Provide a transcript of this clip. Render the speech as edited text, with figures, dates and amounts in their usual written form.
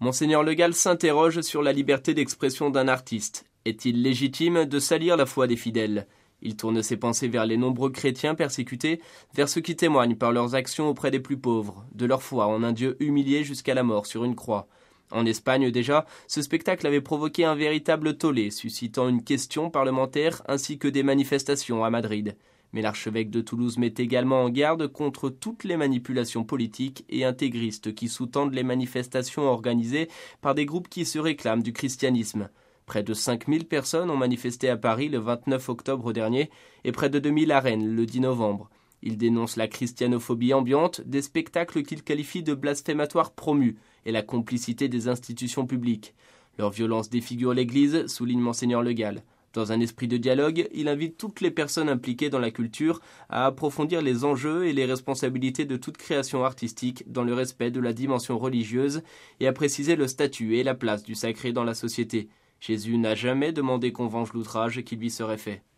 Monseigneur Le Gall s'interroge sur la liberté d'expression d'un artiste. Est-il légitime de salir la foi des fidèles ? Il tourne ses pensées vers les nombreux chrétiens persécutés, vers ceux qui témoignent par leurs actions auprès des plus pauvres, de leur foi en un Dieu humilié jusqu'à la mort sur une croix. En Espagne déjà, ce spectacle avait provoqué un véritable tollé, suscitant une question parlementaire ainsi que des manifestations à Madrid. Mais l'archevêque de Toulouse met également en garde contre toutes les manipulations politiques et intégristes qui sous-tendent les manifestations organisées par des groupes qui se réclament du christianisme. Près de 5000 personnes ont manifesté à Paris le 29 octobre dernier et près de 2000 à Rennes le 10 novembre. Il dénonce la christianophobie ambiante, des spectacles qu'il qualifie de blasphématoires promus et la complicité des institutions publiques. Leur violence défigure l'Église, souligne Monseigneur Le Gall. Dans un esprit de dialogue, il invite toutes les personnes impliquées dans la culture à approfondir les enjeux et les responsabilités de toute création artistique dans le respect de la dimension religieuse et à préciser le statut et la place du sacré dans la société. Jésus n'a jamais demandé qu'on venge l'outrage qui lui serait fait.